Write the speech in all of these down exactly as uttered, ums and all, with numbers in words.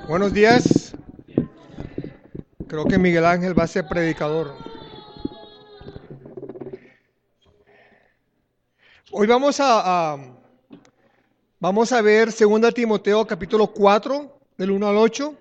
Buenos días. Creo que Miguel Ángel va a ser predicador. Hoy vamos a, a vamos a ver Segunda Timoteo capítulo cuatro, del uno al ocho.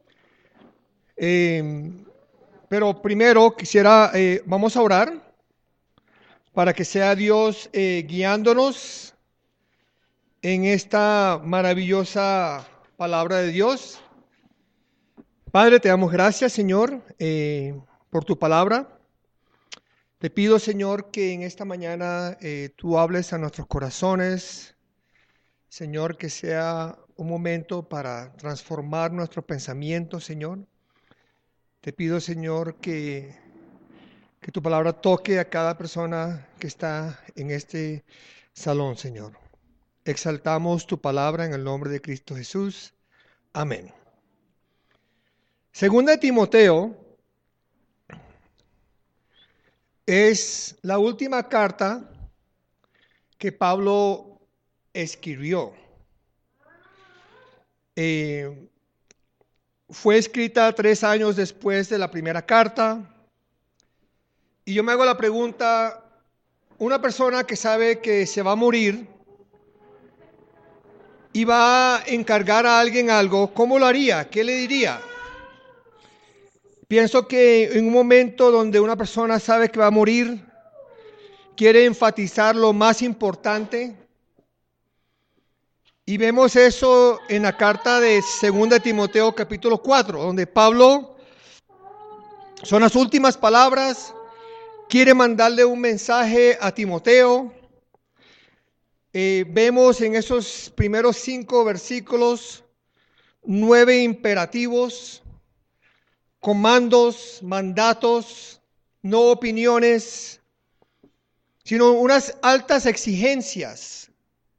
Eh, pero primero quisiera, eh, vamos a orar para que sea Dios eh, guiándonos en esta maravillosa palabra de Dios. Padre, te damos gracias, Señor, eh, por tu palabra. Te pido, Señor, que en esta mañana eh, tú hables a nuestros corazones. Señor, que sea un momento para transformar nuestros pensamientos, Señor. Te pido, Señor, que, que tu palabra toque a cada persona que está en este salón, Señor. Exaltamos tu palabra en el nombre de Cristo Jesús. Amén. Segunda de Timoteo es la última carta que Pablo escribió. Eh, fue escrita tres años después de la primera carta. Y yo me hago la pregunta, una persona que sabe que se va a morir y va a encargar a alguien algo, ¿cómo lo haría? ¿Qué le diría? Pienso que en un momento donde una persona sabe que va a morir, quiere enfatizar lo más importante. Y vemos eso en la carta de Segunda de Timoteo capítulo cuatro, donde Pablo, son las últimas palabras, quiere mandarle un mensaje a Timoteo. Eh, vemos en esos primeros cinco versículos nueve imperativos, comandos, mandatos, no opiniones, sino unas altas exigencias.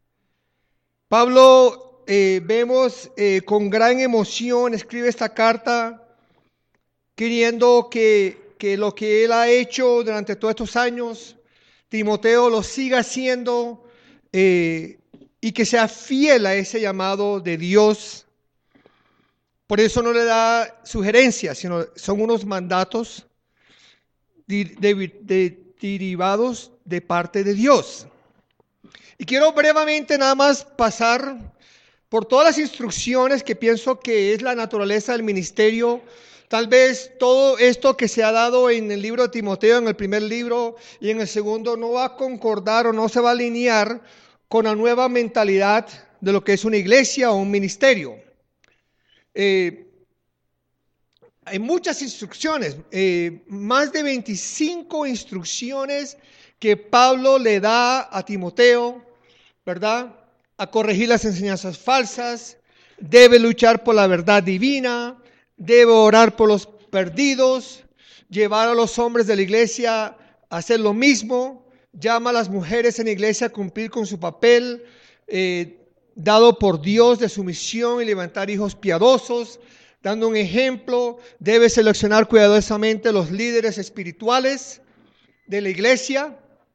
Pablo, eh, vemos eh, con gran emoción, escribe esta carta queriendo que, que lo que él ha hecho durante todos estos años, Timoteo lo siga haciendo eh, y que sea fiel a ese llamado de Dios. Por eso no le da sugerencias, sino son unos mandatos de, de, de, derivados de parte de Dios. Y quiero brevemente nada más pasar por todas las instrucciones que pienso que es la naturaleza del ministerio. Tal vez todo esto que se ha dado en el libro de Timoteo, en el primer libro y en el segundo, no va a concordar o no se va a alinear con la nueva mentalidad de lo que es una iglesia o un ministerio. Eh, hay muchas instrucciones, eh, más de veinticinco instrucciones que Pablo le da a Timoteo, ¿verdad? A corregir las enseñanzas falsas, debe luchar por la verdad divina, debe orar por los perdidos, llevar a los hombres de la iglesia a hacer lo mismo, llama a las mujeres en la iglesia a cumplir con su papel eh, dado por Dios de su misión y levantar hijos piadosos, dando un ejemplo. Debe seleccionar cuidadosamente los líderes espirituales de la iglesia.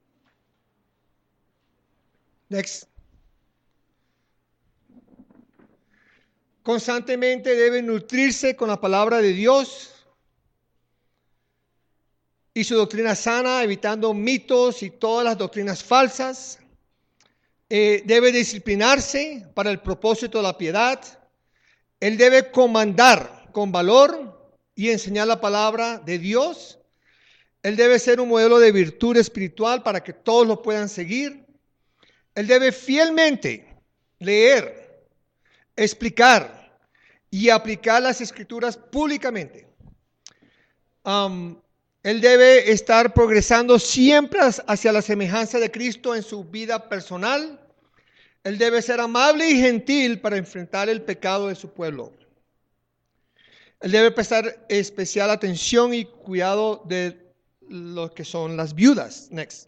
Next. Constantemente debe nutrirse con la palabra de Dios y su doctrina sana, evitando mitos y todas las doctrinas falsas. Eh, debe disciplinarse para el propósito de la piedad. Él debe comandar con valor y enseñar la palabra de Dios. Él debe ser un modelo de virtud espiritual para que todos lo puedan seguir. Él debe fielmente leer, explicar y aplicar las escrituras públicamente. Um, él debe estar progresando siempre hacia la semejanza de Cristo en su vida personal. Él debe ser amable y gentil para enfrentar el pecado de su pueblo. Él debe prestar especial atención y cuidado de lo que son las viudas. Next.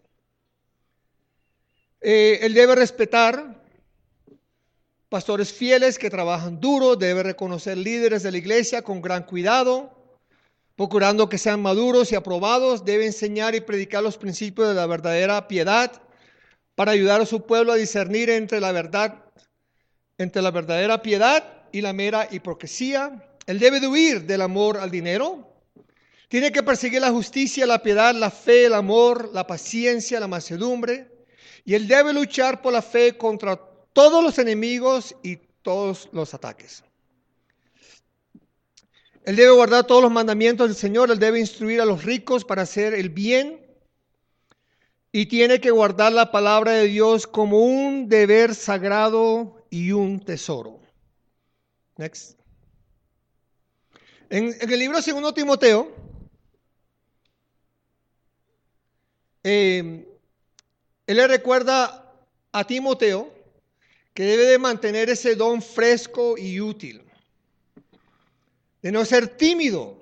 Eh, él debe respetar pastores fieles que trabajan duro, debe reconocer líderes de la iglesia con gran cuidado, procurando que sean maduros y aprobados. Debe enseñar y predicar los principios de la verdadera piedad para ayudar a su pueblo a discernir entre la verdad, entre la verdadera piedad y la mera hipocresía. Él debe de huir del amor al dinero. Tiene que perseguir la justicia, la piedad, la fe, el amor, la paciencia, la mansedumbre. Y él debe luchar por la fe contra todos los enemigos y todos los ataques. Él debe guardar todos los mandamientos del Señor. Él debe instruir a los ricos para hacer el bien. Y tiene que guardar la palabra de Dios como un deber sagrado y un tesoro. Next. En, en el libro de Segundo Timoteo, eh, él le recuerda a Timoteo que debe de mantener ese don fresco y útil, de no ser tímido,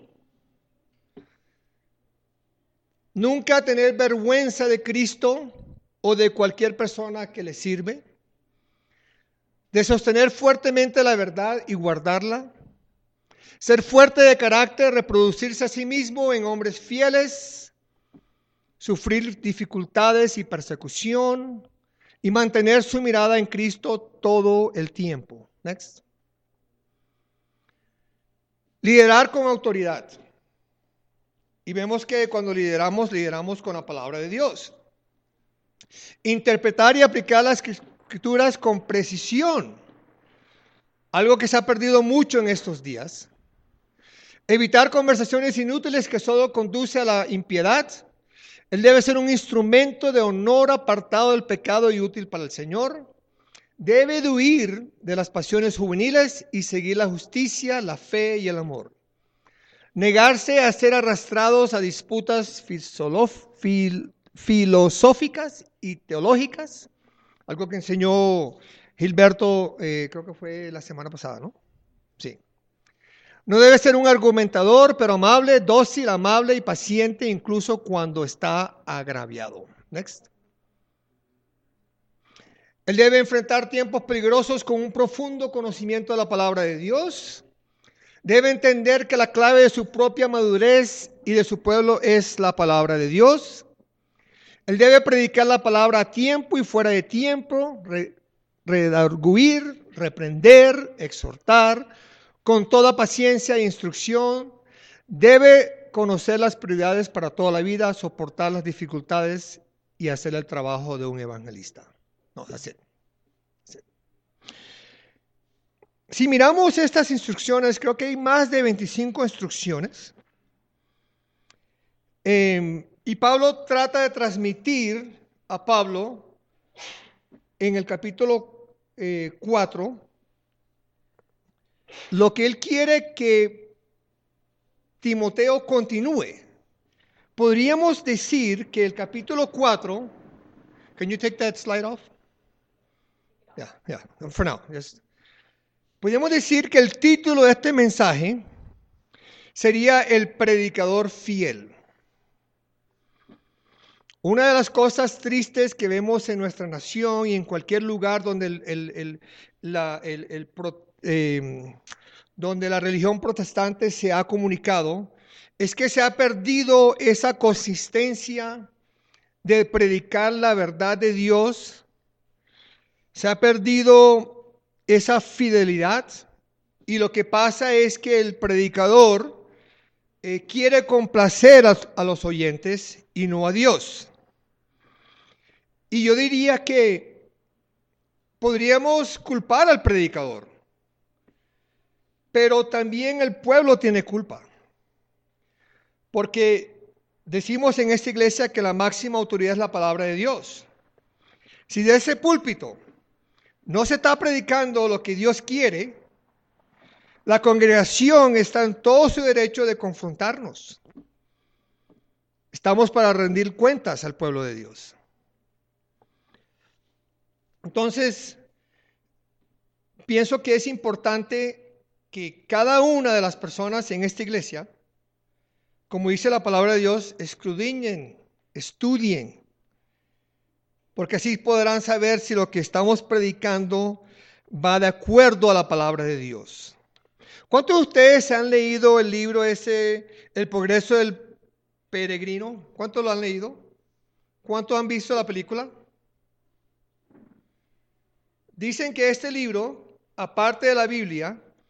nunca tener vergüenza de Cristo o de cualquier persona que le sirve, de sostener fuertemente la verdad y guardarla, ser fuerte de carácter, reproducirse a sí mismo en hombres fieles, sufrir dificultades y persecución y mantener su mirada en Cristo todo el tiempo. Next. Liderar con autoridad. Y vemos que cuando lideramos, lideramos con la palabra de Dios. Interpretar y aplicar las escrituras con precisión. Algo que se ha perdido mucho en estos días. Evitar conversaciones inútiles que solo conduce a la impiedad. Él debe ser un instrumento de honor apartado del pecado y útil para el Señor. Debe de huir de las pasiones juveniles y seguir la justicia, la fe y el amor. Negarse a ser arrastrados a disputas fil- filosóficas y teológicas. Algo que enseñó Gilberto, eh, creo que fue la semana pasada, ¿no? Sí. No debe ser un argumentador, pero amable, dócil, amable y paciente, incluso cuando está agraviado. Next. Él debe enfrentar tiempos peligrosos con un profundo conocimiento de la palabra de Dios. Debe entender que la clave de su propia madurez y de su pueblo es la palabra de Dios. Él debe predicar la palabra a tiempo y fuera de tiempo, re, redarguir, reprender, exhortar, con toda paciencia e instrucción. Debe conocer las prioridades para toda la vida, soportar las dificultades y hacer el trabajo de un evangelista. No, that's it. That's it. Si miramos estas instrucciones, creo que hay más de veinticinco instrucciones. Eh, y Pablo trata de transmitir a Pablo en el capítulo eh, cuatro lo que él quiere que Timoteo continúe. Podríamos decir que el capítulo cuatro, can you take that slide off? Yeah, yeah, for now. Just, podríamos decir que el título de este mensaje sería El predicador fiel. Una de las cosas tristes que vemos en nuestra nación y en cualquier lugar donde el, el, el, la, el, el pro, eh, donde la religión protestante se ha comunicado, es que se ha perdido esa consistencia de predicar la verdad de Dios. Se ha perdido esa fidelidad y lo que pasa es que el predicador eh, quiere complacer a, a los oyentes y no a Dios. Y yo diría que podríamos culpar al predicador, pero también el pueblo tiene culpa. Porque decimos en esta iglesia que la máxima autoridad es la palabra de Dios. Si de ese púlpito no se está predicando lo que Dios quiere, la congregación está en todo su derecho de confrontarnos. Estamos para rendir cuentas al pueblo de Dios. Entonces, pienso que es importante que cada una de las personas en esta iglesia, como dice la palabra de Dios, escudriñen, estudien, porque así podrán saber si lo que estamos predicando va de acuerdo a la palabra de Dios. ¿Cuántos de ustedes han leído el libro ese, El progreso del peregrino? ¿Cuántos lo han leído? ¿Cuántos han visto la película? Dicen que este libro, aparte de la Biblia,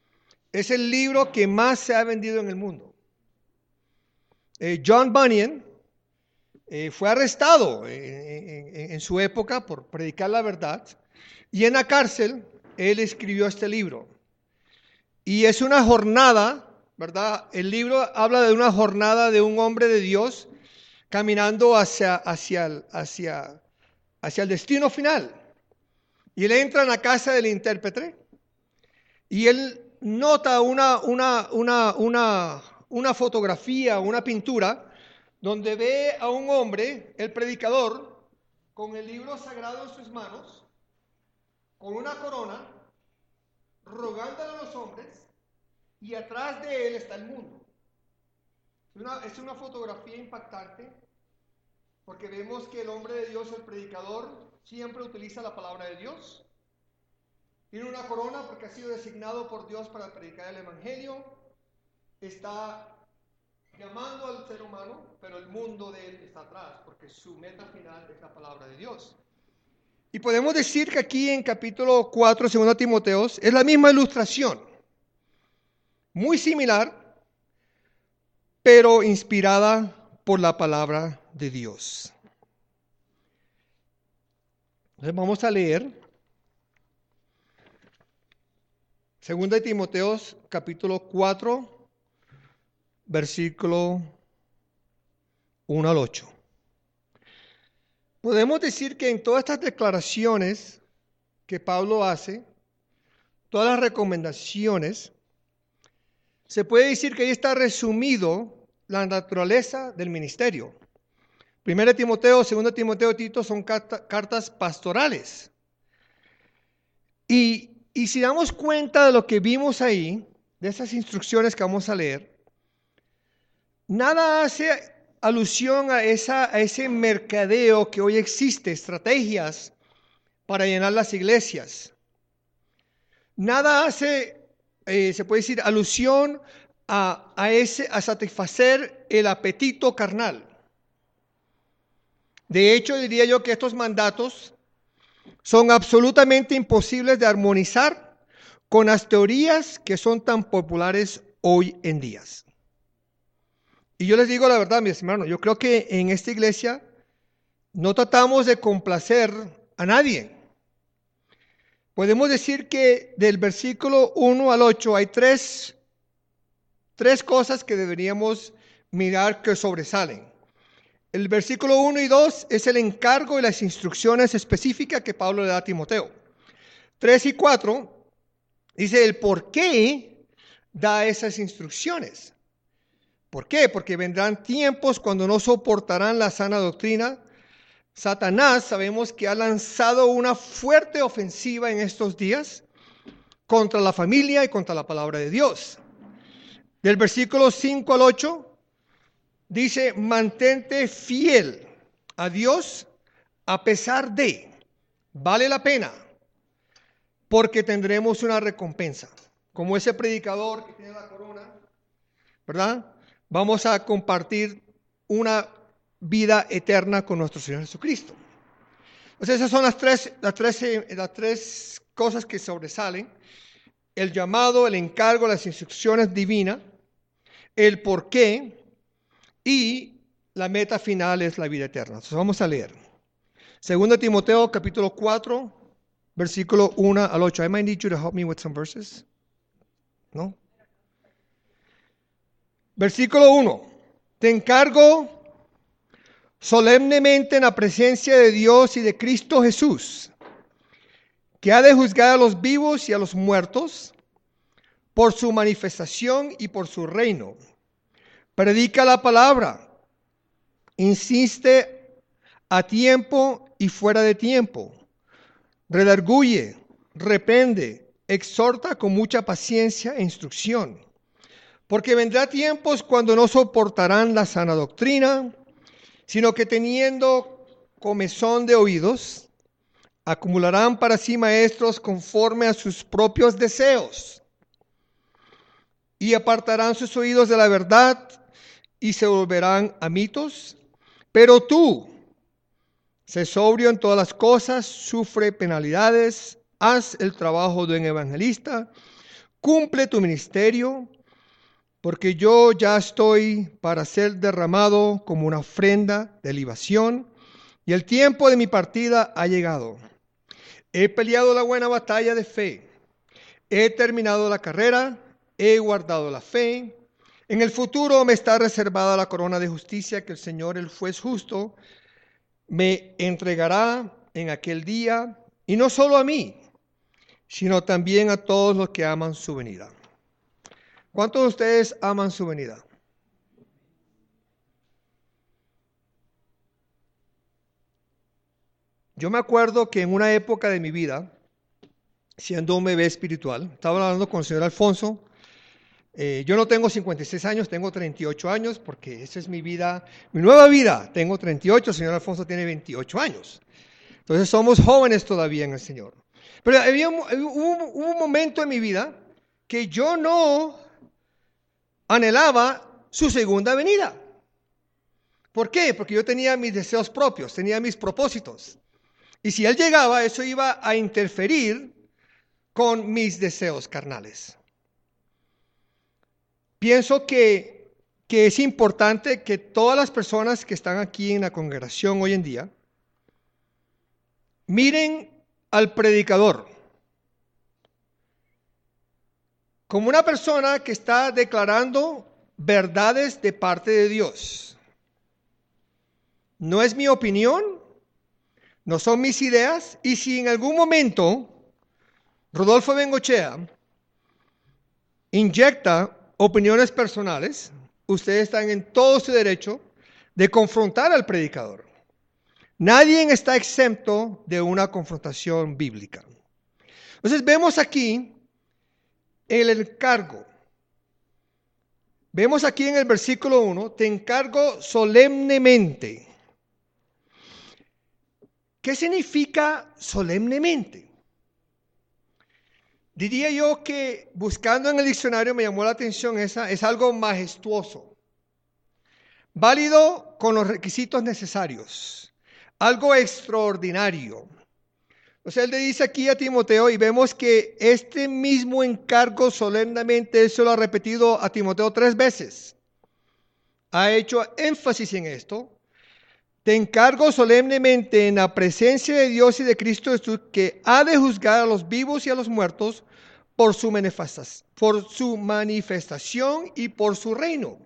es el libro que más se ha vendido en el mundo. Eh, John Bunyan eh, fue arrestado en, en, en su época por predicar la verdad, y en la cárcel él escribió este libro. Y es una jornada, ¿verdad? El libro habla de una jornada de un hombre de Dios caminando hacia, hacia, hacia, hacia el destino final. Y él entra en la casa del intérprete y él nota una, una, una, una, una fotografía, una pintura, donde ve a un hombre, el predicador, con el libro sagrado en sus manos, con una corona, rogándole a los hombres, y atrás de él está el mundo. Es una, es una fotografía impactante, porque vemos que el hombre de Dios, el predicador, siempre utiliza la palabra de Dios. Tiene una corona porque ha sido designado por Dios para predicar el evangelio. Está llamando al ser humano, pero el mundo de él está atrás, porque su meta final es la palabra de Dios. Y podemos decir que aquí en capítulo cuatro, segunda Timoteo, es la misma ilustración, muy similar, pero inspirada por la palabra de Dios. Entonces vamos a leer segunda Timoteo, capítulo cuatro, versículo uno al ocho. Podemos decir que en todas estas declaraciones que Pablo hace, todas las recomendaciones, se puede decir que ahí está resumido la naturaleza del ministerio. Primera Timoteo, segunda Timoteo y Tito son carta, cartas pastorales. Y, y si damos cuenta de lo que vimos ahí, de esas instrucciones que vamos a leer, nada hace alusión a, esa, a ese mercadeo que hoy existe, estrategias para llenar las iglesias. Nada hace, eh, se puede decir, alusión a, a, ese, a satisfacer el apetito carnal. De hecho, diría yo que estos mandatos son absolutamente imposibles de armonizar con las teorías que son tan populares hoy en día. Y yo les digo la verdad, mis hermanos, yo creo que en esta iglesia no tratamos de complacer a nadie. Podemos decir que del versículo uno al ocho hay tres, tres cosas que deberíamos mirar que sobresalen. El versículo uno y dos es el encargo y las instrucciones específicas que Pablo le da a Timoteo. tres y cuatro dice el por qué da esas instrucciones. ¿Por qué? Porque vendrán tiempos cuando no soportarán la sana doctrina. Satanás sabemos que ha lanzado una fuerte ofensiva en estos días contra la familia y contra la palabra de Dios. Del versículo cinco al ocho dice, mantente fiel a Dios a pesar de, vale la pena, porque tendremos una recompensa. Como ese predicador que tiene la corona, ¿verdad? Vamos a compartir una vida eterna con nuestro Señor Jesucristo. O sea, esas son las tres, las tres, las tres cosas que sobresalen. El llamado, el encargo, las instrucciones divinas, el por qué y la meta final es la vida eterna. Entonces vamos a leer. Segunda Timoteo capítulo cuatro, versículo uno al ocho. I might need you to help me with some verses. ¿No? Versículo uno. Te encargo solemnemente en la presencia de Dios y de Cristo Jesús, que ha de juzgar a los vivos y a los muertos por su manifestación y por su reino. Predica la palabra, insiste a tiempo y fuera de tiempo, redarguye, reprende, exhorta con mucha paciencia e instrucción. Porque vendrá tiempos cuando no soportarán la sana doctrina, sino que teniendo comezón de oídos, acumularán para sí maestros conforme a sus propios deseos, y apartarán sus oídos de la verdad, y se volverán a mitos. Pero tú, sé sobrio en todas las cosas, sufre penalidades, haz el trabajo de un evangelista, cumple tu ministerio, porque yo ya estoy para ser derramado como una ofrenda de libación, y el tiempo de mi partida ha llegado. He peleado la buena batalla de fe, he terminado la carrera, he guardado la fe. En el futuro me está reservada la corona de justicia que el Señor, el juez justo, me entregará en aquel día, y no solo a mí, sino también a todos los que aman su venida. ¿Cuántos de ustedes aman su venida? Yo me acuerdo que en una época de mi vida, siendo un bebé espiritual, estaba hablando con el señor Alfonso. Eh, yo no tengo cincuenta y seis años, tengo treinta y ocho años, porque esa es mi vida, mi nueva vida. Tengo treinta y ocho, el señor Alfonso tiene veintiocho años. Entonces somos jóvenes todavía en el Señor. Pero había un, hubo, hubo un momento en mi vida que yo no anhelaba su segunda venida. ¿Por qué? Porque yo tenía mis deseos propios, tenía mis propósitos. Y si Él llegaba, eso iba a interferir con mis deseos carnales. Pienso que, que es importante que todas las personas que están aquí en la congregación hoy en día miren al predicador como una persona que está declarando verdades de parte de Dios. No es mi opinión, no son mis ideas, y si en algún momento Rodolfo Bengochea inyecta opiniones personales, ustedes están en todo su derecho de confrontar al predicador. Nadie está exento de una confrontación bíblica. Entonces vemos aquí el encargo. Vemos aquí en el versículo uno, te encargo solemnemente. ¿Qué significa solemnemente? Diría yo que buscando en el diccionario me llamó la atención esa, es algo majestuoso, válido con los requisitos necesarios, algo extraordinario. O sea, él le dice aquí a Timoteo, y vemos que este mismo encargo solemnemente, él se lo ha repetido a Timoteo tres veces. Ha hecho énfasis en esto. Te encargo solemnemente en la presencia de Dios y de Cristo Jesús, que ha de juzgar a los vivos y a los muertos por su manifestación, por su manifestación y por su reino.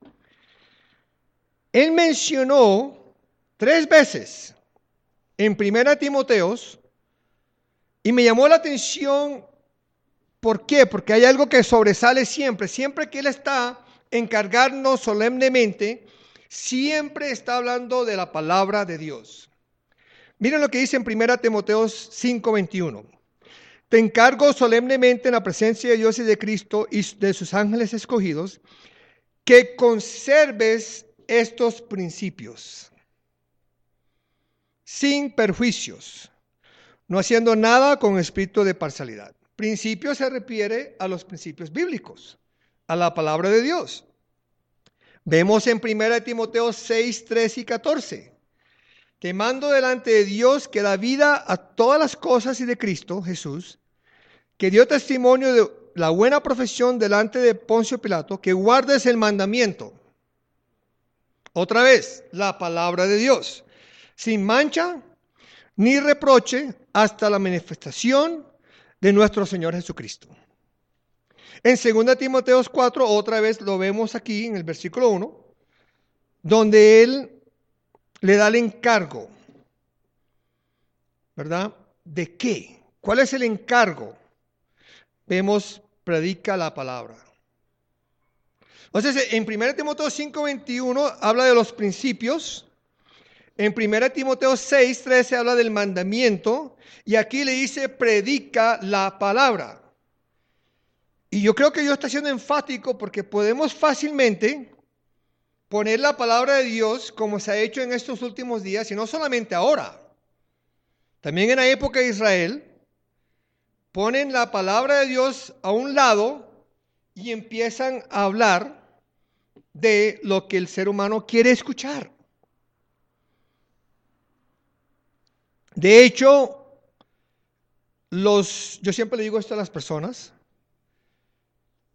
Él mencionó tres veces en Primera Timoteo, y me llamó la atención. ¿Por qué? Porque hay algo que sobresale siempre. Siempre que Él está encargarnos solemnemente, siempre está hablando de la palabra de Dios. Miren lo que dice en Primera Timoteo cinco veintiuno. Te encargo solemnemente en la presencia de Dios y de Cristo y de sus ángeles escogidos, que conserves estos principios sin perjuicios, no haciendo nada con espíritu de parcialidad. Principio se refiere a los principios bíblicos, a la palabra de Dios. Vemos en Primera Timoteo seis, trece y catorce. Te mando delante de Dios que da vida a todas las cosas y de Cristo Jesús, que dio testimonio de la buena profesión delante de Poncio Pilato, que guardes el mandamiento. Otra vez, la palabra de Dios, sin mancha ni reproche, hasta la manifestación de nuestro Señor Jesucristo. En Segunda Timoteo cuatro, otra vez lo vemos aquí en el versículo uno, donde él le da el encargo, ¿verdad? ¿De qué? ¿Cuál es el encargo? Vemos, predica la palabra. Entonces, en Primera Timoteo cinco veintiuno habla de los principios. En Primera Timoteo seis trece habla del mandamiento, y aquí le dice predica la palabra. Y yo creo que Dios está siendo enfático porque podemos fácilmente poner la palabra de Dios como se ha hecho en estos últimos días, y no solamente ahora. También en la época de Israel, ponen la palabra de Dios a un lado y empiezan a hablar de lo que el ser humano quiere escuchar. De hecho, los, yo siempre le digo esto a las personas,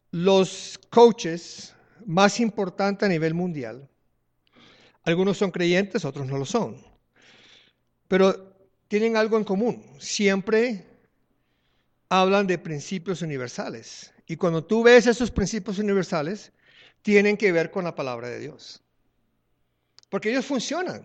los coaches más importantes a nivel mundial, algunos son creyentes, otros no lo son, pero tienen algo en común. Siempre hablan de principios universales. Y cuando tú ves esos principios universales, tienen que ver con la palabra de Dios. Porque ellos funcionan.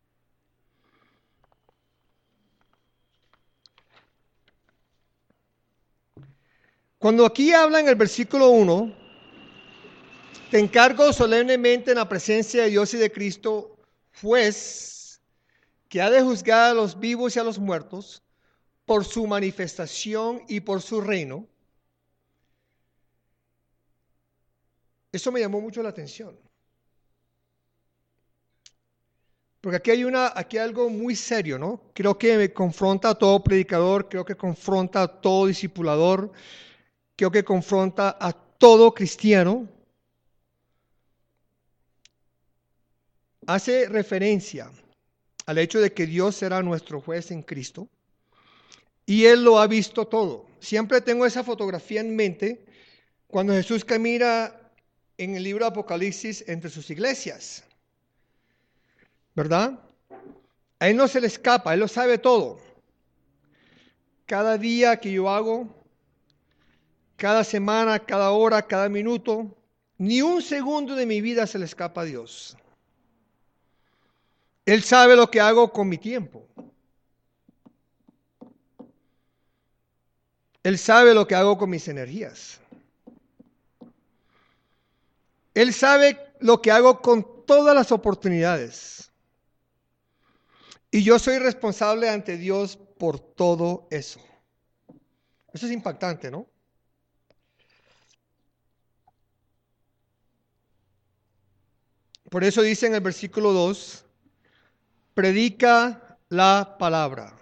Cuando aquí habla en el versículo uno, te encargo solemnemente en la presencia de Dios y de Cristo, juez, que ha de juzgar a los vivos y a los muertos por su manifestación y por su reino. Eso me llamó mucho la atención. Porque aquí hay, una, aquí hay algo muy serio, ¿no? Creo que me confronta a todo predicador, creo que confronta a todo discipulador, creo que confronta a todo cristiano. Hace referencia al hecho de que Dios será nuestro juez en Cristo y Él lo ha visto todo. Siempre tengo esa fotografía en mente cuando Jesús camina en el libro de Apocalipsis entre sus iglesias, ¿verdad? A Él no se le escapa, Él lo sabe todo. Cada día que yo hago, cada semana, cada hora, cada minuto, ni un segundo de mi vida se le escapa a Dios. Él sabe lo que hago con mi tiempo. Él sabe lo que hago con mis energías. Él sabe lo que hago con todas las oportunidades. Y yo soy responsable ante Dios por todo eso. Eso es impactante, ¿no? Por eso dice en el versículo dos, predica la palabra.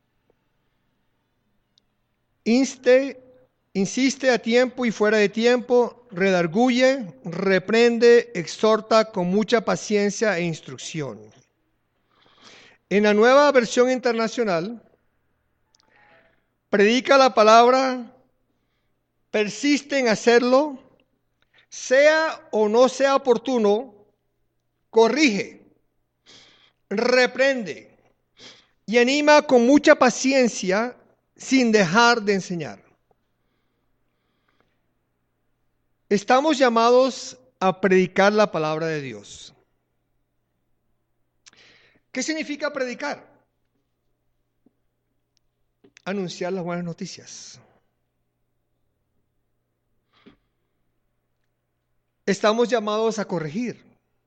Inste, insiste a tiempo y fuera de tiempo, redarguye, reprende, exhorta con mucha paciencia e instrucción. En la nueva versión internacional, predica la palabra, persiste en hacerlo, sea o no sea oportuno, corrige, reprende y anima con mucha paciencia sin dejar de enseñar. Estamos llamados a predicar la palabra de Dios. ¿Qué significa predicar? Anunciar las buenas noticias. Estamos llamados a corregir.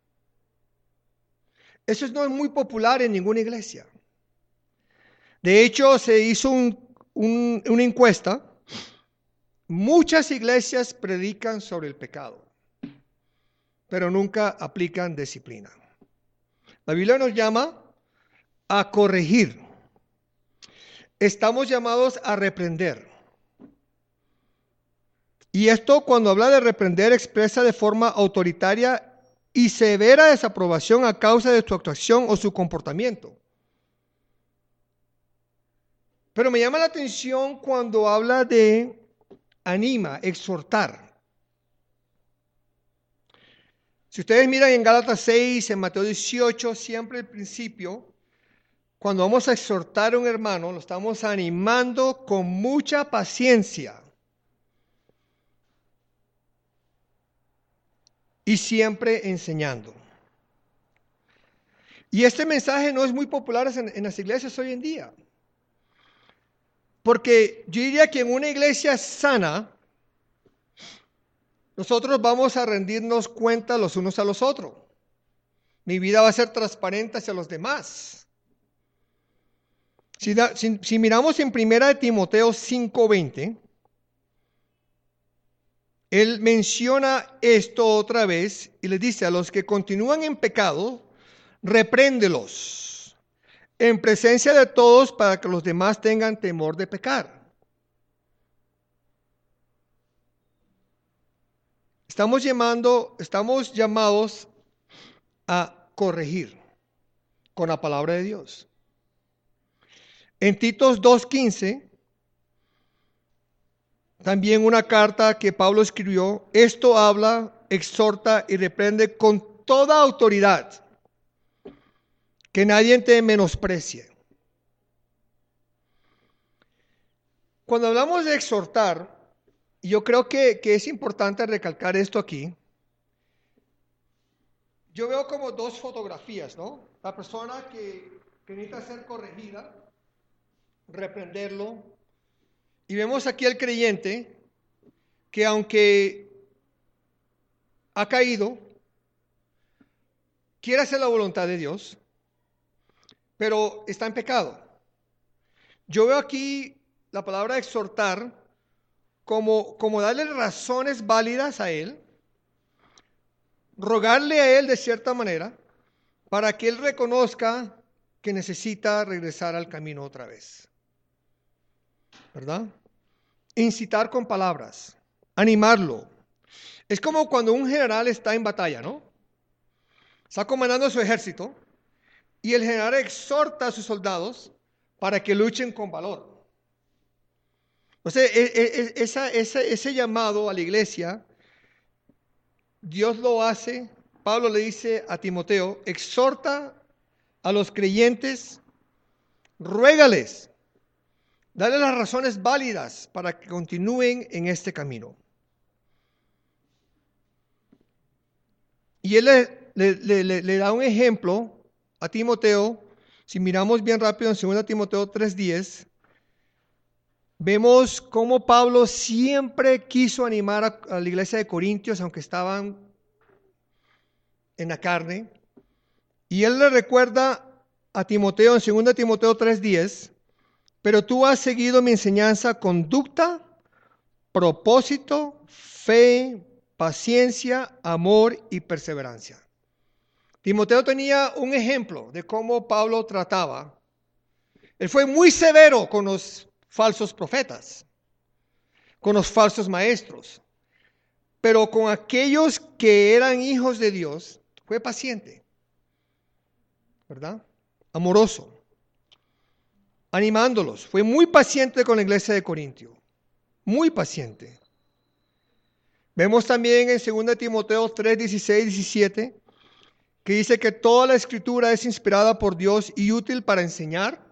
Eso no es muy popular en ninguna iglesia. De hecho, se hizo un, un, una encuesta. Muchas iglesias predican sobre el pecado, pero nunca aplican disciplina. La Biblia nos llama a corregir. Estamos llamados a reprender. Y esto, cuando habla de reprender, expresa de forma autoritaria y severa desaprobación a causa de su actuación o su comportamiento. Pero me llama la atención cuando habla de anima, exhortar. Si ustedes miran en Gálatas seis, en Mateo dieciocho, siempre el principio, cuando vamos a exhortar a un hermano, lo estamos animando con mucha paciencia. Y siempre enseñando. Y este mensaje no es muy popular en, en las iglesias hoy en día. Porque yo diría que en una iglesia sana, nosotros vamos a rendirnos cuenta los unos a los otros. Mi vida va a ser transparente hacia los demás. Si, da, si, si miramos en primera de Timoteo cinco veinte, él menciona esto otra vez y les dice: a los que continúan en pecado, repréndelos en presencia de todos para que los demás tengan temor de pecar. Estamos llamando, estamos llamados a corregir con la palabra de Dios. En Titos dos quince, también una carta que Pablo escribió. Esto habla, exhorta y reprende con toda autoridad. Que nadie te menosprecie. Cuando hablamos de exhortar, yo creo que, que es importante recalcar esto aquí. Yo veo como dos fotografías, ¿no? La persona que, que necesita ser corregida, reprenderlo. Y vemos aquí al creyente que aunque ha caído, quiere hacer la voluntad de Dios, pero está en pecado. Yo veo aquí la palabra exhortar como, como darle razones válidas a él, rogarle a él de cierta manera para que él reconozca que necesita regresar al camino otra vez. ¿Verdad? Incitar con palabras, animarlo. Es como cuando un general está en batalla, ¿no? Está comandando su ejército y el general exhorta a sus soldados para que luchen con valor. O sea, esa, esa, ese llamado a la iglesia, Dios lo hace. Pablo le dice a Timoteo, exhorta a los creyentes, ruégales, dale las razones válidas para que continúen en este camino. Y él le, le, le, le da un ejemplo a Timoteo. Si miramos bien rápido en segunda Timoteo tres diez, vemos cómo Pablo siempre quiso animar a, a la iglesia de Corintios, aunque estaban en la carne. Y él le recuerda a Timoteo en segunda Timoteo tres diez, pero tú has seguido mi enseñanza, conducta, propósito, fe, paciencia, amor y perseverancia. Timoteo tenía un ejemplo de cómo Pablo trataba. Él fue muy severo con los falsos profetas, con los falsos maestros, pero con aquellos que eran hijos de Dios, fue paciente, ¿verdad? Amoroso, animándolos. Fue muy paciente con la iglesia de Corintio, muy paciente. Vemos también en segunda Timoteo tres dieciséis diecisiete, que dice que toda la escritura es inspirada por Dios y útil para enseñar.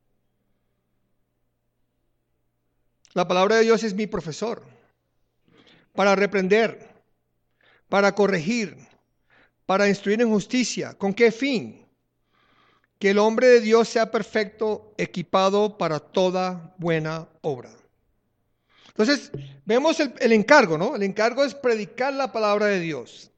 La palabra de Dios es mi profesor, para reprender, para corregir, para instruir en justicia. ¿Con qué fin? Que el hombre de Dios sea perfecto, equipado para toda buena obra. Entonces, vemos el, el encargo, ¿no? El encargo es predicar la palabra de Dios.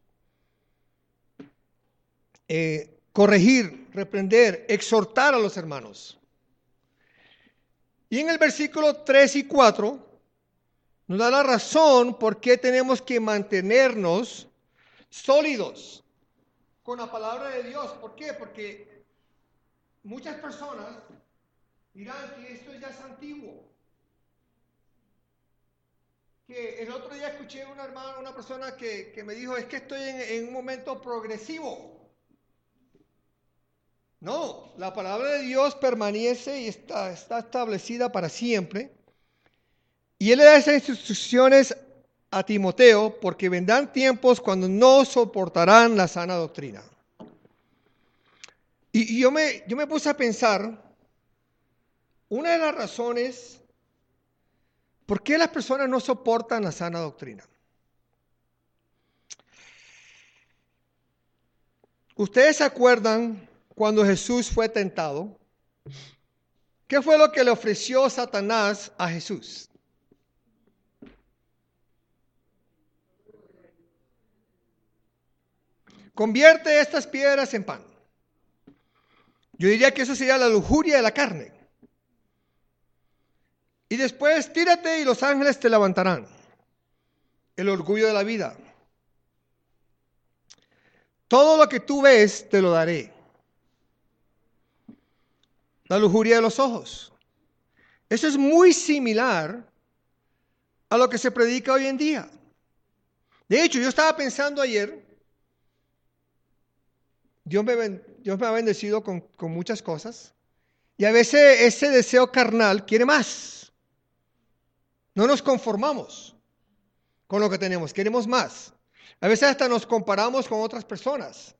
Eh, corregir, reprender, exhortar a los hermanos. Y en el versículo tres y cuatro nos da la razón por qué tenemos que mantenernos sólidos con la palabra de Dios. ¿Por qué? Porque muchas personas dirán que esto ya es antiguo. Que el otro día escuché a una hermana, una persona que, que me dijo, es que estoy en, en un momento progresivo. No, la palabra de Dios permanece y está, está establecida para siempre. Y él le da esas instrucciones a Timoteo porque vendrán tiempos cuando no soportarán la sana doctrina. Y, y yo, me, yo me puse a pensar, una de las razones por qué las personas no soportan la sana doctrina. ¿Ustedes se acuerdan cuando Jesús fue tentado? ¿Qué fue lo que le ofreció Satanás a Jesús? Convierte estas piedras en pan. Yo diría que eso sería la lujuria de la carne. Y después tírate y los ángeles te levantarán. El orgullo de la vida. Todo lo que tú ves te lo daré. La lujuria de los ojos. Eso es muy similar a lo que se predica hoy en día. De hecho, yo estaba pensando ayer, Dios me, Dios me ha bendecido con, con muchas cosas, y a veces ese deseo carnal quiere más. No nos conformamos con lo que tenemos, queremos más. A veces hasta nos comparamos con otras personas.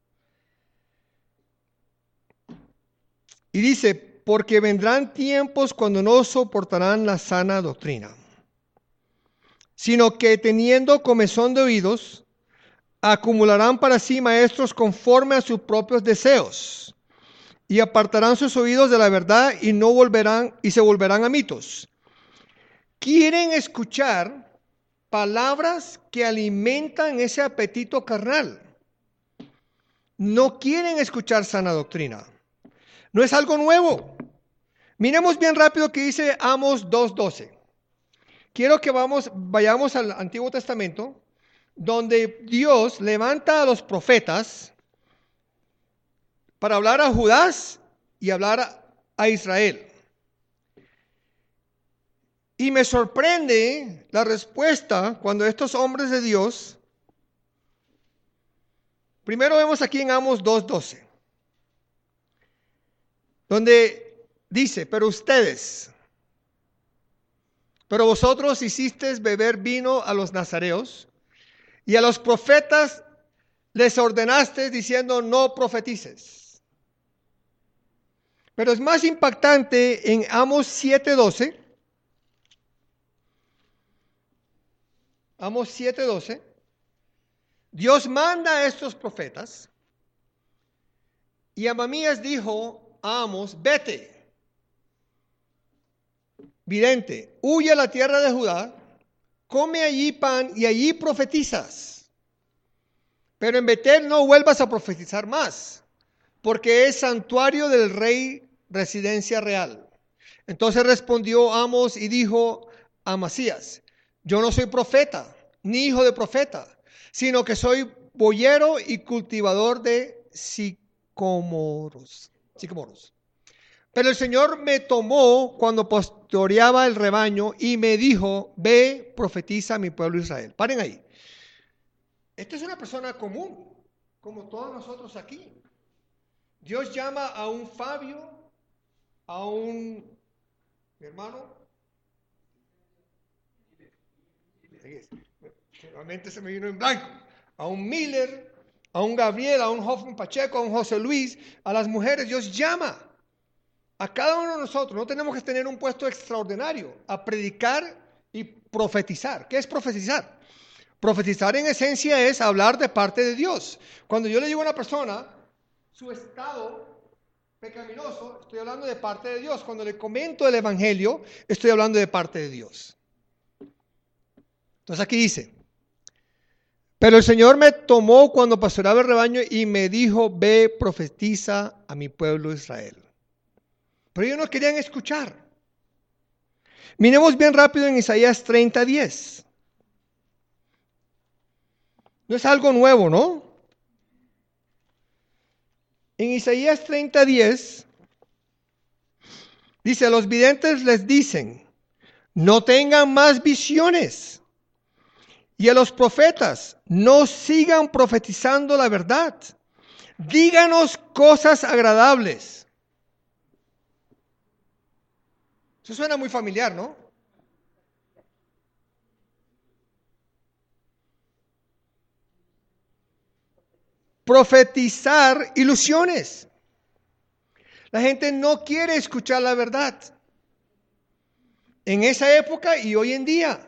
Y dice, porque vendrán tiempos cuando no soportarán la sana doctrina, sino que teniendo comezón de oídos, acumularán para sí maestros conforme a sus propios deseos, y apartarán sus oídos de la verdad y no volverán y se volverán a mitos. Quieren escuchar palabras que alimentan ese apetito carnal. No quieren escuchar sana doctrina. No es algo nuevo. Miremos bien rápido que dice Amos dos doce. Quiero que vamos, vayamos al Antiguo Testamento, donde Dios levanta a los profetas para hablar a Judá y hablar a, a Israel. Y me sorprende la respuesta cuando estos hombres de Dios, primero vemos aquí en Amos dos doce, donde dice, pero ustedes, pero vosotros hicisteis beber vino a los nazareos, y a los profetas les ordenaste diciendo, no profetices. Pero es más impactante en Amos siete doce. Amos siete doce. Dios manda a estos profetas. Y Amamías dijo a Amos, vete, vidente, huye a la tierra de Judá, come allí pan y allí profetizas. Pero en Betel no vuelvas a profetizar más, porque es santuario del rey, residencia real. Entonces respondió Amos y dijo a Amasías, yo no soy profeta, ni hijo de profeta, sino que soy boyero y cultivador de sicómoros. sicómoros. Pero el Señor me tomó cuando pastoreaba el rebaño y me dijo, ve, profetiza a mi pueblo Israel. Paren ahí. Esta es una persona común, como todos nosotros aquí. Dios llama a un Fabio, a un, mi hermano, realmente se me vino en blanco, a un Miller, a un Gabriel, a un Hoffman Pacheco, a un José Luis, a las mujeres. Dios llama a cada uno de nosotros. No tenemos que tener un puesto extraordinario, a predicar y profetizar. ¿Qué es profetizar? Profetizar en esencia es hablar de parte de Dios. Cuando yo le digo a una persona su estado pecaminoso, estoy hablando de parte de Dios. Cuando le comento el evangelio, estoy hablando de parte de Dios. Entonces aquí dice, pero el Señor me tomó cuando pastoreaba el rebaño y me dijo, ve, profetiza a mi pueblo Israel. Pero ellos no querían escuchar. Miremos bien rápido en Isaías treinta diez. No es algo nuevo, ¿no? En Isaías treinta diez dice, a los videntes les dicen, no tengan más visiones. Y a los profetas, no sigan profetizando la verdad. Díganos cosas agradables. Eso suena muy familiar, ¿no? Profetizar ilusiones. La gente no quiere escuchar la verdad. En esa época y hoy en día.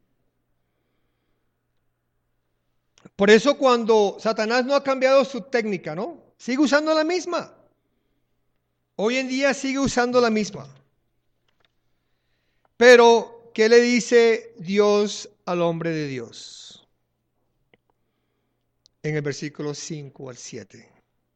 Por eso cuando Satanás no ha cambiado su técnica, ¿no? Sigue usando la misma. Hoy en día sigue usando la misma. Pero, ¿qué le dice Dios al hombre de Dios? En el versículo cinco al siete.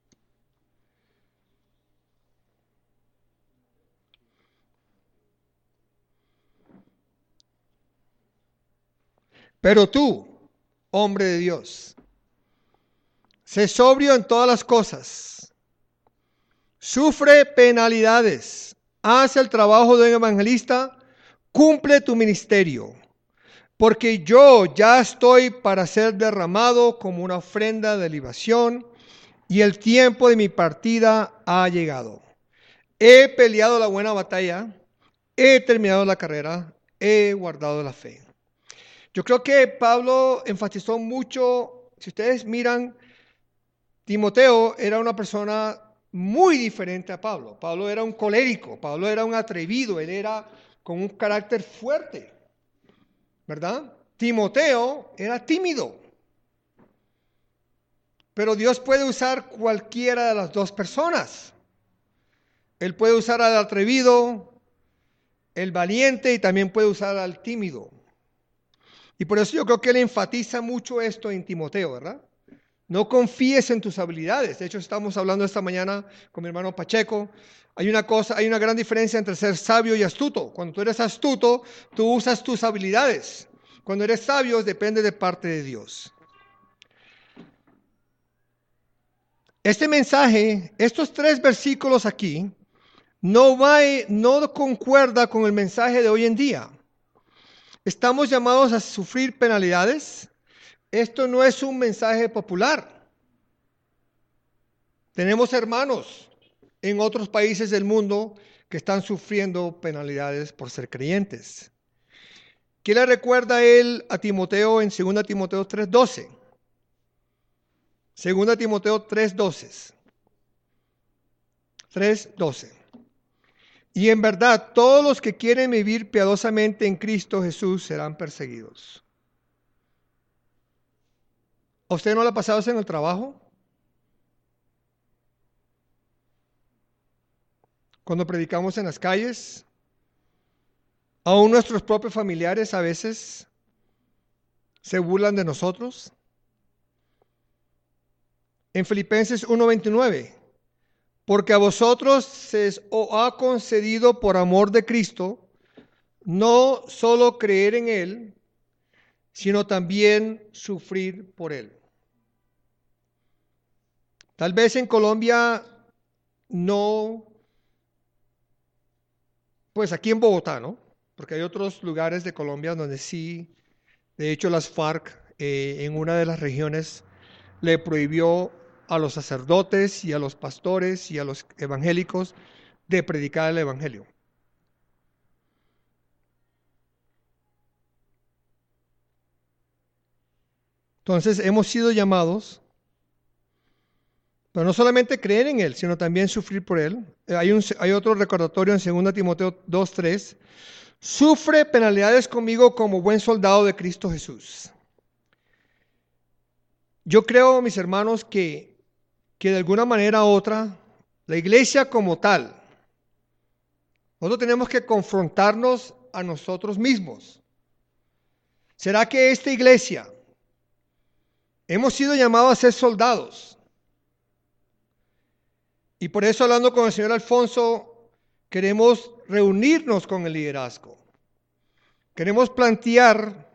Pero tú, hombre de Dios, sé sobrio en todas las cosas, sufre penalidades, haz el trabajo de un evangelista, cumple tu ministerio, porque yo ya estoy para ser derramado como una ofrenda de libación, y el tiempo de mi partida ha llegado. He peleado la buena batalla, he terminado la carrera, he guardado la fe. Yo creo que Pablo enfatizó mucho, si ustedes miran, Timoteo era una persona muy diferente a Pablo. Pablo era un colérico, Pablo era un atrevido, él era con un carácter fuerte, ¿verdad? Timoteo era tímido. Pero Dios puede usar cualquiera de las dos personas. Él puede usar al atrevido, el valiente, y también puede usar al tímido. Y por eso yo creo que él enfatiza mucho esto en Timoteo, ¿verdad? No confíes en tus habilidades. De hecho, estamos hablando esta mañana con mi hermano Pacheco. Hay una cosa, hay una gran diferencia entre ser sabio y astuto. Cuando tú eres astuto, tú usas tus habilidades. Cuando eres sabio, depende de parte de Dios. Este mensaje, estos tres versículos aquí, no va, no concuerda con el mensaje de hoy en día. Estamos llamados a sufrir penalidades. Esto no es un mensaje popular. Tenemos hermanos en otros países del mundo que están sufriendo penalidades por ser creyentes. ¿Qué le recuerda él a Timoteo en segunda Timoteo tres doce? segunda Timoteo tres doce. tres doce. Y en verdad, todos los que quieren vivir piadosamente en Cristo Jesús serán perseguidos. ¿A usted no le ha pasado eso en el trabajo? Cuando predicamos en las calles, aún nuestros propios familiares a veces se burlan de nosotros. En Filipenses uno veintinueve, porque a vosotros se os ha concedido por amor de Cristo, no solo creer en Él, sino también sufrir por Él. Tal vez en Colombia no, pues aquí en Bogotá, ¿no? Porque hay otros lugares de Colombia donde sí, de hecho las FARC eh, en una de las regiones le prohibió a los sacerdotes y a los pastores y a los evangélicos de predicar el evangelio. Entonces hemos sido llamados, pero no solamente creer en Él, sino también sufrir por Él. Hay, un, hay otro recordatorio en segunda Timoteo dos tres. Sufre penalidades conmigo como buen soldado de Cristo Jesús. Yo creo, mis hermanos, que, que de alguna manera u otra, la iglesia como tal, nosotros tenemos que confrontarnos a nosotros mismos. ¿Será que esta iglesia hemos sido llamados a ser soldados? Y por eso, hablando con el señor Alfonso, queremos reunirnos con el liderazgo. Queremos plantear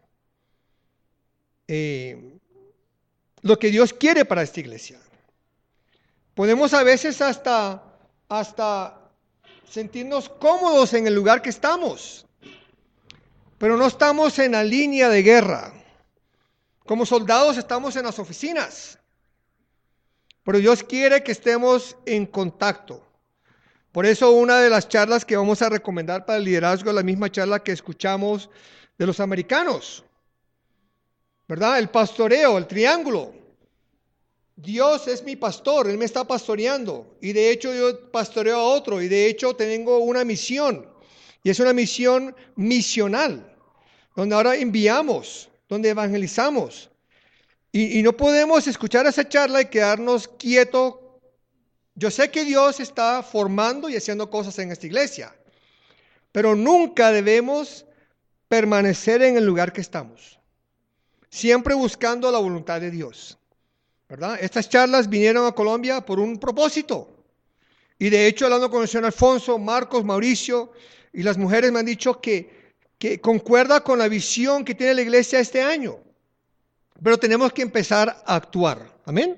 eh, lo que Dios quiere para esta iglesia. Podemos a veces hasta, hasta sentirnos cómodos en el lugar que estamos, pero no estamos en la línea de guerra. Como soldados estamos en las oficinas, pero Dios quiere que estemos en contacto. Por eso una de las charlas que vamos a recomendar para el liderazgo es la misma charla que escuchamos de los americanos, ¿verdad? El pastoreo, el triángulo. Dios es mi pastor, Él me está pastoreando, y de hecho yo pastoreo a otro, y de hecho tengo una misión, y es una misión misional, donde ahora enviamos, donde evangelizamos, y, y no podemos escuchar esa charla y quedarnos quietos. Yo sé que Dios está formando y haciendo cosas en esta iglesia, pero nunca debemos permanecer en el lugar que estamos, siempre buscando la voluntad de Dios, ¿verdad? Estas charlas vinieron a Colombia por un propósito, y de hecho, hablando con el señor Alfonso, Marcos, Mauricio y las mujeres me han dicho que, que concuerda con la visión que tiene la iglesia este año, pero tenemos que empezar a actuar. Amén.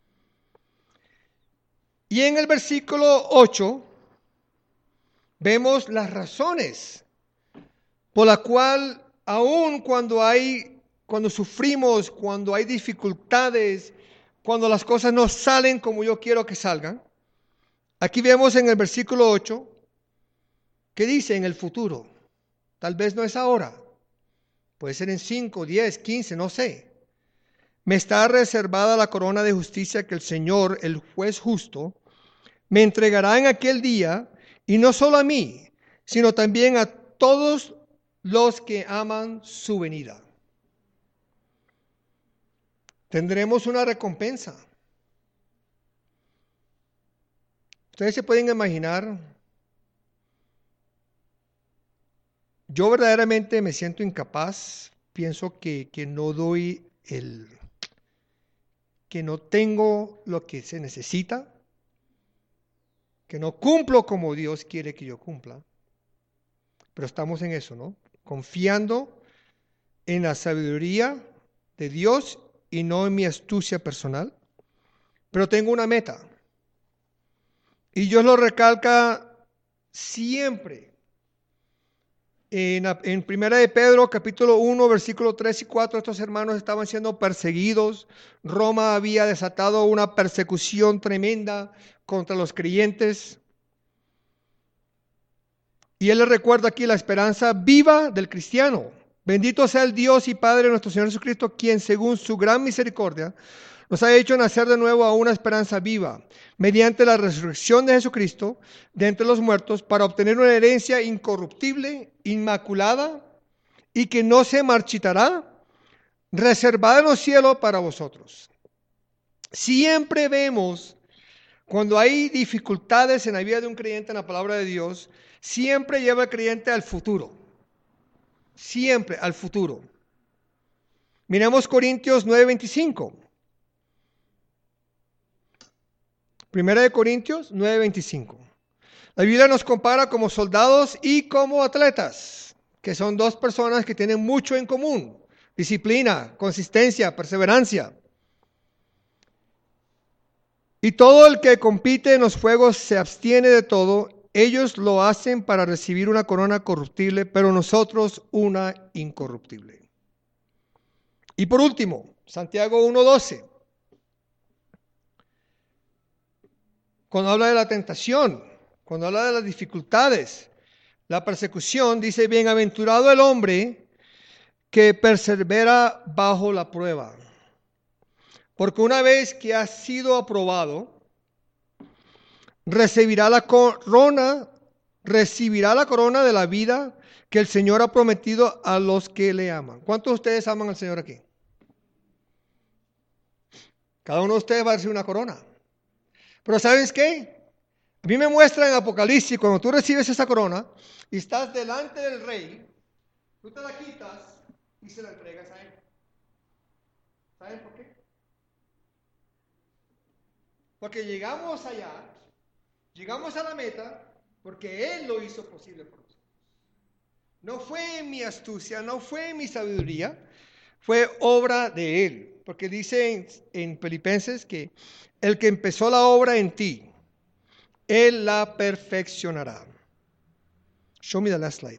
Y en el versículo ocho vemos las razones por la cual aun cuando hay, cuando sufrimos, cuando hay dificultades, cuando las cosas no salen como yo quiero que salgan, aquí vemos en el versículo ocho que dice en el futuro. tal vez no es ahora, puede ser en cinco, diez, quince, no sé. Me está reservada la corona de justicia que el Señor, el juez justo, me entregará en aquel día, y no solo a mí, sino también a todos los que aman su venida. Tendremos una recompensa. Ustedes se pueden imaginar, yo verdaderamente me siento incapaz, pienso que, que no doy el, que no tengo lo que se necesita, que no cumplo como Dios quiere que yo cumpla, pero estamos en eso, ¿no? Confiando en la sabiduría de Dios y no en mi astucia personal, pero tengo una meta. Y Dios lo recalca siempre. En, en Primera de Pedro, capítulo uno, versículos tres y cuatro, estos hermanos estaban siendo perseguidos. Roma había desatado una persecución tremenda contra los creyentes. Y él les recuerda aquí la esperanza viva del cristiano. Bendito sea el Dios y Padre de nuestro Señor Jesucristo, quien según su gran misericordia nos ha hecho nacer de nuevo a una esperanza viva, mediante la resurrección de Jesucristo de entre los muertos, para obtener una herencia incorruptible, inmaculada y que no se marchitará, reservada en los cielos para vosotros. Siempre vemos, cuando hay dificultades en la vida de un creyente en la palabra de Dios, siempre lleva al creyente al futuro. Siempre al futuro. Miremos Corintios nueve veinticinco. Primera de Corintios nueve veinticinco. La Biblia nos compara como soldados y como atletas, que son dos personas que tienen mucho en común: disciplina, consistencia, perseverancia. Y todo el que compite en los juegos se abstiene de todo. Ellos lo hacen para recibir una corona corruptible, pero nosotros una incorruptible. Y por último, Santiago uno doce. Cuando habla de la tentación, cuando habla de las dificultades, la persecución, dice: bienaventurado el hombre que persevera bajo la prueba. Porque una vez que ha sido aprobado, recibirá la corona, recibirá la corona de la vida que el Señor ha prometido a los que le aman. ¿Cuántos de ustedes aman al Señor aquí? Cada uno de ustedes va a recibir una corona. Pero ¿sabes qué? A mí me muestra en Apocalipsis, cuando tú recibes esa corona y estás delante del rey, tú te la quitas y se la entregas a él. ¿Saben por qué? Porque llegamos allá, llegamos a la meta, porque Él lo hizo posible por nosotros. No fue en mi astucia, no fue en mi sabiduría, fue obra de Él. Porque dice en, en Filipenses que el que empezó la obra en ti, Él la perfeccionará. Show me the last slide.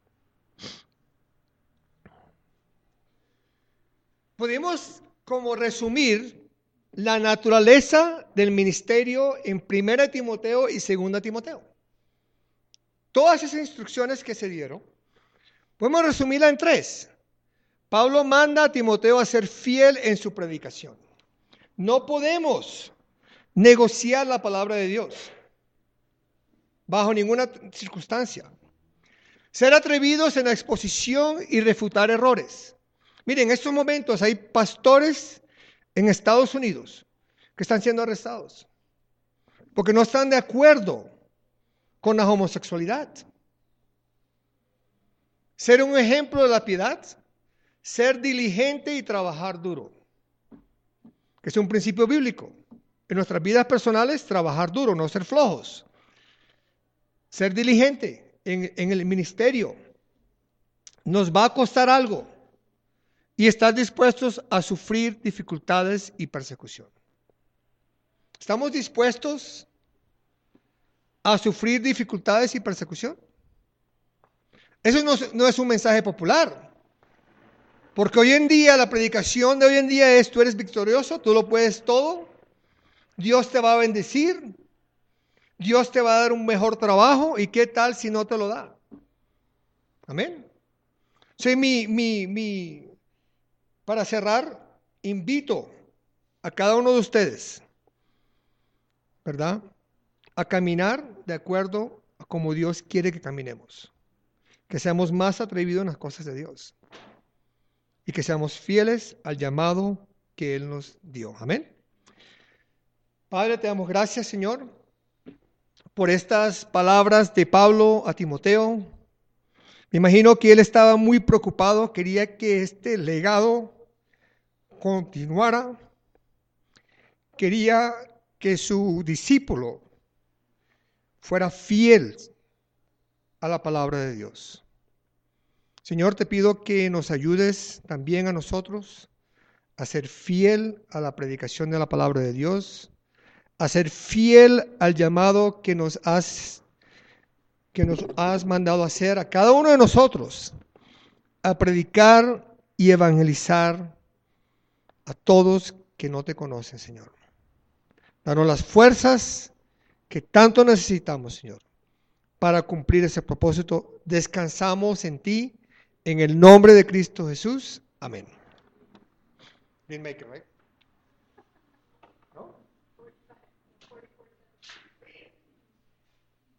Podemos como resumir la naturaleza del ministerio en Primera Timoteo y Segunda Timoteo. Todas esas instrucciones que se dieron, podemos resumirla en tres. Pablo manda a Timoteo a ser fiel en su predicación. No podemos negociar la palabra de Dios bajo ninguna circunstancia. Ser atrevidos en la exposición y refutar errores. Miren, en estos momentos hay pastores en Estados Unidos que están siendo arrestados porque no están de acuerdo con la homosexualidad. Ser un ejemplo de la piedad, ser diligente y trabajar duro, que es un principio bíblico. En nuestras vidas personales, trabajar duro, no ser flojos. Ser diligente en, en el ministerio nos va a costar algo y estar dispuestos a sufrir dificultades y persecución. ¿Estamos dispuestos a sufrir dificultades y persecución? Eso no, no es un mensaje popular, porque hoy en día la predicación de hoy en día es: tú eres victorioso, tú lo puedes todo, Dios te va a bendecir, Dios te va a dar un mejor trabajo, y qué tal si no te lo da. Amén. Sí, mi, mi, mi, para cerrar, invito a cada uno de ustedes, ¿verdad?, a caminar de acuerdo a como Dios quiere que caminemos. Que seamos más atrevidos en las cosas de Dios. Y que seamos fieles al llamado que Él nos dio. Amén. Padre, te damos gracias, Señor, por estas palabras de Pablo a Timoteo. Me imagino que él estaba muy preocupado, quería que este legado continuara, quería que su discípulo fuera fiel a la palabra de Dios. Señor, te pido que nos ayudes también a nosotros a ser fiel a la predicación de la palabra de Dios, a ser fiel al llamado que nos has, que nos has mandado hacer a cada uno de nosotros, a predicar y evangelizar a todos que no te conocen, Señor. Danos las fuerzas que tanto necesitamos, Señor, para cumplir ese propósito. Descansamos en ti, en el nombre de Cristo Jesús. Amén. Didn't make it, right?